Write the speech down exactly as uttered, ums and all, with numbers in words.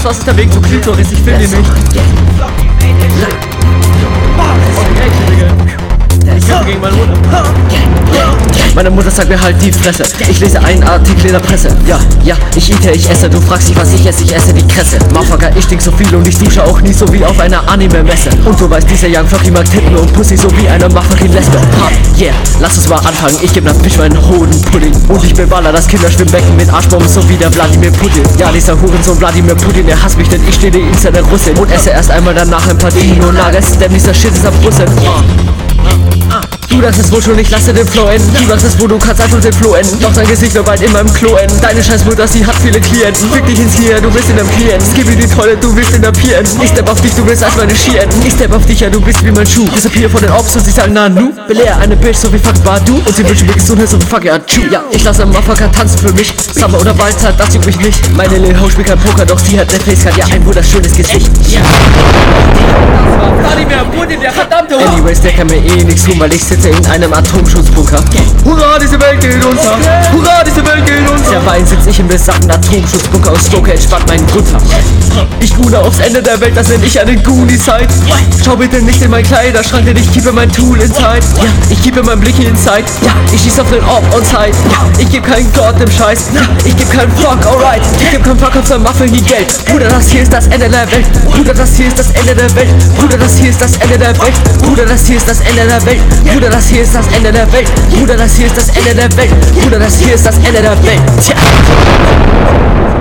Schatz, was ist der Weg zu Klitoris? Ich will dir nicht. Ich kämpfe gegen meine Mutter. Meine Mutter sagt mir halt die Fresse. Ich lese einen Artikel in der Presse. Ja, ja, ich eate, ich esse. Du fragst dich, was ich esse, ich esse die Kresse. Motherfucker, ich stink so viel und ich dusche auch nie so wie auf einer Anime-Messe. Und du weißt, dieser Young Fucky mag Titten und Pussy so wie eine motherfucking Lesbe. Ha, yeah, lass uns mal anfangen. Ich geb ner Bitch meinen Hodenpudding. Und ich beballer das Kinderschwimmbecken mit Arschbomben so wie der Wladimir Putin. Ja, dieser Hurensohn Wladimir Putin, der hasst mich, denn ich stehe in seiner Russin. Und esse erst einmal danach ein paar Dino-Nuggets, denn dieser Shit ist am Brüssel. Du dachtest wohl schon, ich lasse den Flow enden. Du dachtest wohl, du kannst einfach den Flow enden. Doch dein Gesicht wird bald in meinem Klo enden. Deine Scheißmutter, sie hat viele Klienten. Fick dich ins Hier, du bist in einem Klient. Gib mir die Tolle, du willst in der Pier enden. Ich step auf dich, du willst als meine Ski enden. Ich step auf dich, ja, du bist wie mein Schuh. Disappear von den Ops und sie sagen, na nu. Belehr eine Bitch, so wie fuck Badu. Und sie wünschen mir Gesundheit, so wie fuck ja, tschu. Ja, ich lasse einen Motherfucker tanzen für mich. Summer oder Waldzeit, das juckt mich nicht. Meine Lil Ho spielt kein Poker, doch sie hat ne Facecard. Ja, ein wunderschönes Gesicht. Ja. Wladimir Putin, der verdammte Hund. Anyways, der kann mir eh nichts tun, weil ich sitze in einem Atomschutzbunker. Hurra, diese Welt geht unter. Hurra, diese Welt geht unter. Derweil sitze ich im besagten Atomschutzbunker und stoke entspannt meinen Grunter. Ich gune aufs Ende der Welt, das nenn ich eine Goonie-Zeit. Schau bitte nicht in meinen Kleiderschrank, denn ich keepe mein Tool inside. Ja, ich keepe mein Blick inside. Ja, ich schieß auf den Orb on side. Ja, ich geb keinen Gott im Scheiß. Ja, ich geb keinen Fuck, alright. Ich geb keinen Fuck auf sein Muffel, nie Geld. Bruder, das hier ist das Ende der Welt. Bruder, das hier ist das Ende der Welt. Bruder, das hier ist das Ende der Welt. Bruder, das hier ist das Ende der Welt. Bruder, das hier ist das Ende der Welt. Bruder, das hier ist das Ende der Welt. Bruder, das hier ist das Ende der Welt. Tja.